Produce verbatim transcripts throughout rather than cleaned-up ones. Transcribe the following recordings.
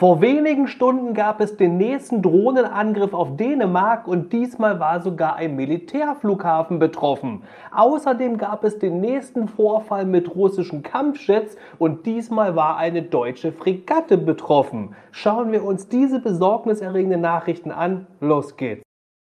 Vor wenigen Stunden gab es den nächsten Drohnenangriff auf Dänemark und diesmal war sogar ein Militärflughafen betroffen. Außerdem gab es den nächsten Vorfall mit russischen Kampfjets und diesmal war eine deutsche Fregatte betroffen. Schauen wir uns diese besorgniserregenden Nachrichten an. Los geht's!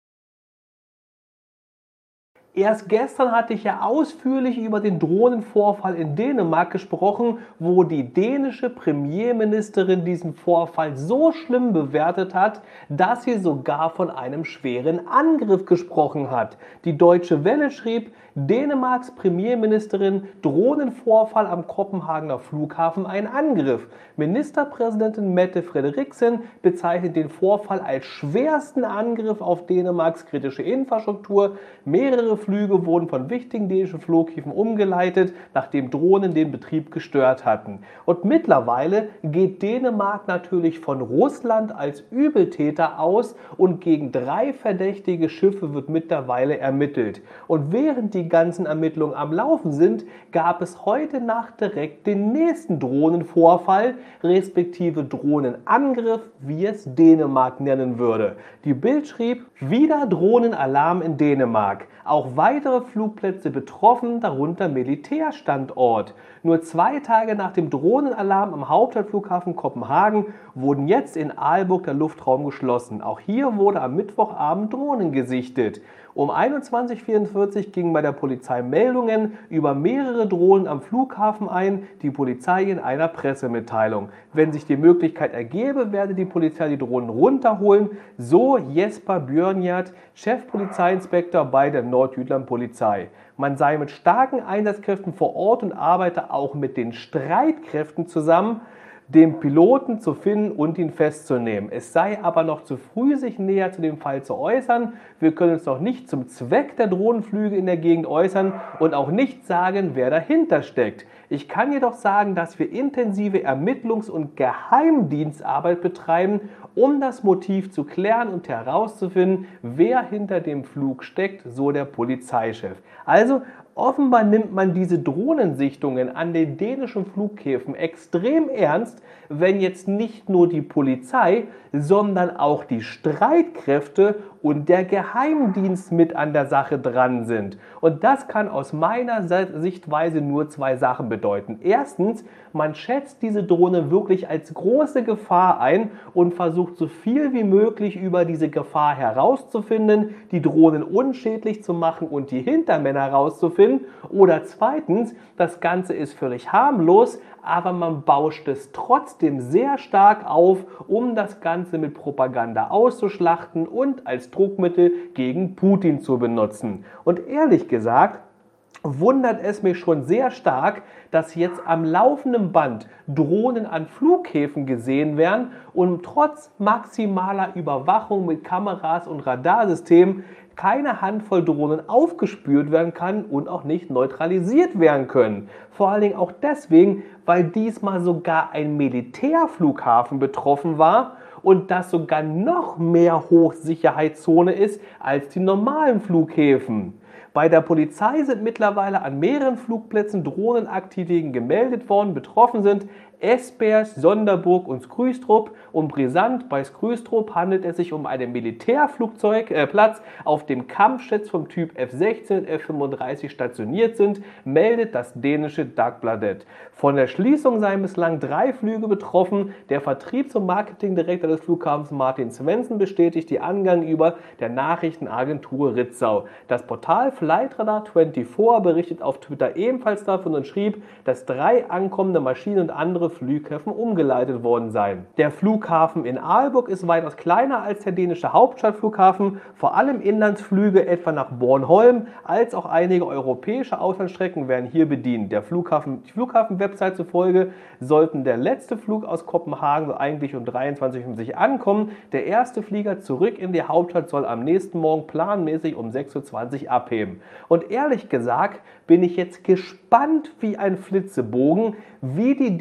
Erst gestern hatte ich ja ausführlich über den Drohnenvorfall in Dänemark gesprochen, wo die dänische Premierministerin diesen Vorfall so schlimm bewertet hat, dass sie sogar von einem schweren Angriff gesprochen hat. Die Deutsche Welle schrieb, Dänemarks Premierministerin, Drohnenvorfall am Kopenhagener Flughafen ein Angriff. Ministerpräsidentin Mette Frederiksen bezeichnet den Vorfall als schwersten Angriff auf Dänemarks kritische Infrastruktur. Mehrere Flüge wurden von wichtigen dänischen Flughäfen umgeleitet, nachdem Drohnen den Betrieb gestört hatten. Und mittlerweile geht Dänemark natürlich von Russland als Übeltäter aus und gegen drei verdächtige Schiffe wird mittlerweile ermittelt. Und während die ganzen Ermittlungen am Laufen sind, gab es heute Nacht direkt den nächsten Drohnenvorfall, respektive Drohnenangriff, wie es Dänemark nennen würde. Die Bild schrieb, wieder Drohnenalarm in Dänemark. Auch weitere Flugplätze betroffen, darunter Militärstandort. Nur zwei Tage nach dem Drohnenalarm am Hauptstadtflughafen Kopenhagen wurden jetzt in Aalborg der Luftraum geschlossen. Auch hier wurde am Mittwochabend Drohnen gesichtet. Um einundzwanzig Uhr vierundvierzig gingen bei der Polizei Meldungen über mehrere Drohnen am Flughafen ein, die Polizei in einer Pressemitteilung. Wenn sich die Möglichkeit ergebe, werde die Polizei die Drohnen runterholen, so Jesper Bjørnjert, Chefpolizeiinspektor bei der Nordjylland Polizei. Man sei mit starken Einsatzkräften vor Ort und arbeite auch mit den Streitkräften zusammen, den Piloten zu finden und ihn festzunehmen. Es sei aber noch zu früh, sich näher zu dem Fall zu äußern. Wir können uns noch nicht zum Zweck der Drohnenflüge in der Gegend äußern und auch nicht sagen, wer dahinter steckt. Ich kann jedoch sagen, dass wir intensive Ermittlungs- und Geheimdienstarbeit betreiben, um das Motiv zu klären und herauszufinden, wer hinter dem Flug steckt, so der Polizeichef. Also offenbar nimmt man diese Drohnensichtungen an den dänischen Flughäfen extrem ernst, wenn jetzt nicht nur die Polizei, sondern auch die Streitkräfte und der Geheimdienst mit an der Sache dran sind. Und das kann aus meiner Sichtweise nur zwei Sachen bedeuten. Erstens, man schätzt diese Drohne wirklich als große Gefahr ein und versucht so viel wie möglich über diese Gefahr herauszufinden, die Drohnen unschädlich zu machen und die Hintermänner herauszufinden. Oder zweitens, das Ganze ist völlig harmlos, aber man bauscht es trotzdem sehr stark auf, um das Ganze mit Propaganda auszuschlachten und als Druckmittel gegen Putin zu benutzen. Und ehrlich gesagt, wundert es mich schon sehr stark, dass jetzt am laufenden Band Drohnen an Flughäfen gesehen werden und trotz maximaler Überwachung mit Kameras und Radarsystemen keine Handvoll Drohnen aufgespürt werden kann und auch nicht neutralisiert werden können. Vor allen Dingen auch deswegen, weil diesmal sogar ein Militärflughafen betroffen war und das sogar noch mehr Hochsicherheitszone ist als die normalen Flughäfen. Bei der Polizei sind mittlerweile an mehreren Flugplätzen Drohnenaktivitäten gemeldet worden. Betroffen sind Esbjerg, Sonderburg und Skrydstrup. Und brisant, bei Skrydstrup handelt es sich um einen Militärflugzeugplatz, äh, auf dem Kampfjets vom Typ F sechzehn und F fünfunddreißig stationiert sind, meldet das dänische Dagbladet. Von der Schließung seien bislang drei Flüge betroffen. Der Vertriebs- und Marketingdirektor des Flughafens Martin Svendsen bestätigt die Angaben über der Nachrichtenagentur Ritzau. Das Portal Flightradar vierundzwanzig berichtet auf Twitter ebenfalls davon und schrieb, dass drei ankommende Maschinen und andere Flughäfen umgeleitet worden seien. Der Flughafen in Aalborg ist weitaus kleiner als der dänische Hauptstadtflughafen. Vor allem Inlandsflüge etwa nach Bornholm als auch einige europäische Auslandsstrecken werden hier bedient. Der Flughafen, die Flughafen-Website zufolge sollten der letzte Flug aus Kopenhagen so eigentlich um dreiundzwanzig Uhr fünfzig ankommen. Der erste Flieger zurück in die Hauptstadt soll am nächsten Morgen planmäßig um sechs Uhr zwanzig abheben. Und ehrlich gesagt bin ich jetzt gespannt wie ein Flitzebogen, wie die dänische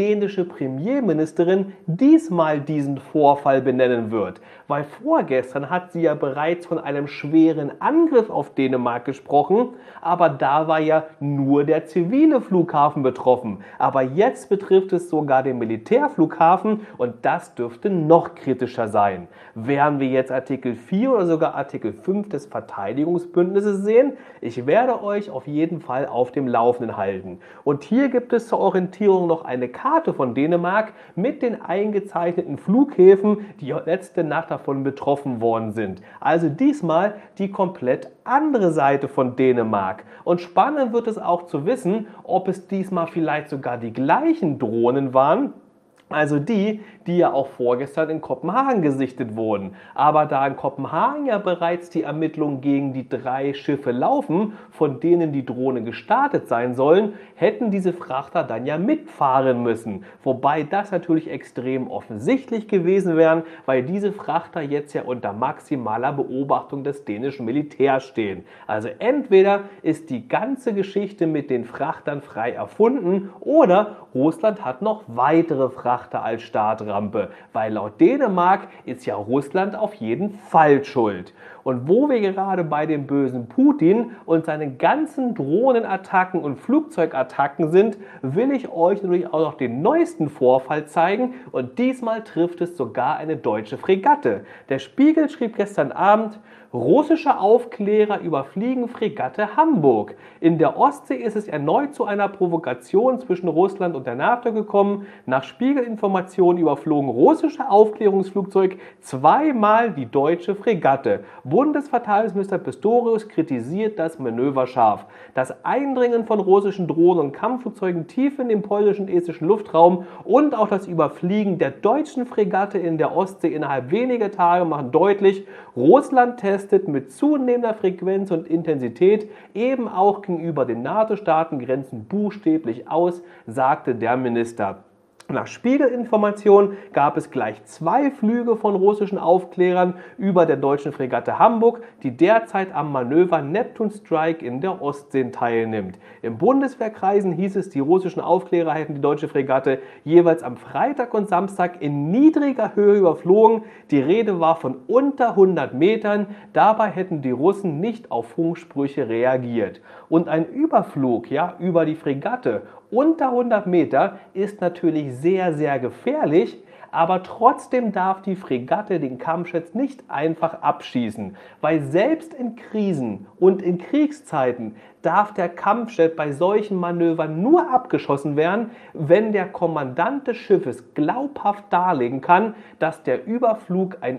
dänische Premierministerin diesmal diesen Vorfall benennen wird. Weil vorgestern hat sie ja bereits von einem schweren Angriff auf Dänemark gesprochen, aber da war ja nur der zivile Flughafen betroffen. Aber jetzt betrifft es sogar den Militärflughafen und das dürfte noch kritischer sein. Werden wir jetzt Artikel vier oder sogar Artikel fünf des Verteidigungsbündnisses sehen? Ich werde euch auf jeden Fall auf dem Laufenden halten. Und hier gibt es zur Orientierung noch eine Karte von Dänemark mit den eingezeichneten Flughäfen, die letzte Nacht davon betroffen worden sind. Also diesmal die komplett andere Seite von Dänemark. Und spannend wird es auch zu wissen, ob es diesmal vielleicht sogar die gleichen Drohnen waren. Also die, die ja auch vorgestern in Kopenhagen gesichtet wurden. Aber da in Kopenhagen ja bereits die Ermittlungen gegen die drei Schiffe laufen, von denen die Drohnen gestartet sein sollen, hätten diese Frachter dann ja mitfahren müssen. Wobei das natürlich extrem offensichtlich gewesen wäre, weil diese Frachter jetzt ja unter maximaler Beobachtung des dänischen Militärs stehen. Also entweder ist die ganze Geschichte mit den Frachtern frei erfunden oder Russland hat noch weitere Frachter als Startrampe, weil laut Dänemark ist ja Russland auf jeden Fall schuld. Und wo wir gerade bei dem bösen Putin und seinen ganzen Drohnenattacken und Flugzeugattacken sind, will ich euch natürlich auch noch den neuesten Vorfall zeigen und diesmal trifft es sogar eine deutsche Fregatte. Der Spiegel schrieb gestern Abend: Russische Aufklärer überfliegen Fregatte Hamburg. In der Ostsee ist es erneut zu einer Provokation zwischen Russland und der NATO gekommen. Nach Spiegelinformationen überflogen russische Aufklärungsflugzeuge zweimal die deutsche Fregatte. Bundesverteidigungsminister Pistorius kritisiert das Manöver scharf. Das Eindringen von russischen Drohnen und Kampfflugzeugen tief in den polnischen und estnischen Luftraum und auch das Überfliegen der deutschen Fregatte in der Ostsee innerhalb weniger Tage machen deutlich, Russland testet mit zunehmender Frequenz und Intensität eben auch gegenüber den NATO-Staaten Grenzen buchstäblich aus, sagte der Minister. Nach Spiegelinformationen gab es gleich zwei Flüge von russischen Aufklärern über der deutschen Fregatte Hamburg, die derzeit am Manöver Neptune Strike in der Ostsee teilnimmt. Im Bundeswehrkreisen hieß es, die russischen Aufklärer hätten die deutsche Fregatte jeweils am Freitag und Samstag in niedriger Höhe überflogen. Die Rede war von unter hundert Metern. Dabei hätten die Russen nicht auf Funksprüche reagiert. Und ein Überflug, ja, über die Fregatte unter hundert Meter ist natürlich sehr, sehr gefährlich, aber trotzdem darf die Fregatte den Kampfjet nicht einfach abschießen, weil selbst in Krisen und in Kriegszeiten darf der Kampfjet bei solchen Manövern nur abgeschossen werden, wenn der Kommandant des Schiffes glaubhaft darlegen kann, dass der Überflug ein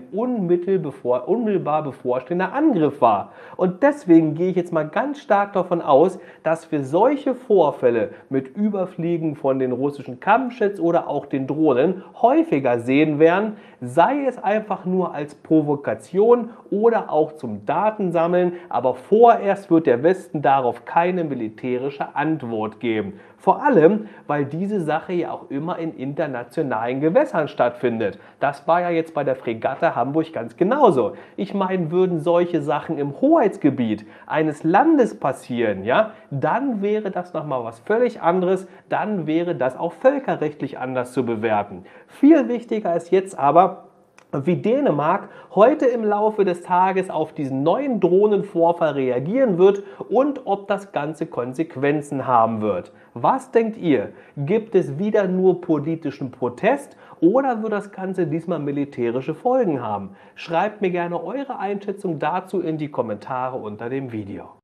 unmittelbar bevorstehender Angriff war. Und deswegen gehe ich jetzt mal ganz stark davon aus, dass wir solche Vorfälle mit Überfliegen von den russischen Kampfjets oder auch den Drohnen häufiger sehen werden, sei es einfach nur als Provokation oder auch zum Datensammeln, aber vorerst wird der Westen darauf keine militärische Antwort geben. Vor allem, weil diese Sache ja auch immer in internationalen Gewässern stattfindet. Das war ja jetzt bei der Fregatte Hamburg ganz genauso. Ich meine, würden solche Sachen im Hoheitsgebiet eines Landes passieren, ja, dann wäre das nochmal was völlig anderes, dann wäre das auch völkerrechtlich anders zu bewerten. Viel wichtiger ist jetzt aber, wie Dänemark heute im Laufe des Tages auf diesen neuen Drohnenvorfall reagieren wird und ob das Ganze Konsequenzen haben wird. Was denkt ihr? Gibt es wieder nur politischen Protest oder wird das Ganze diesmal militärische Folgen haben? Schreibt mir gerne eure Einschätzung dazu in die Kommentare unter dem Video.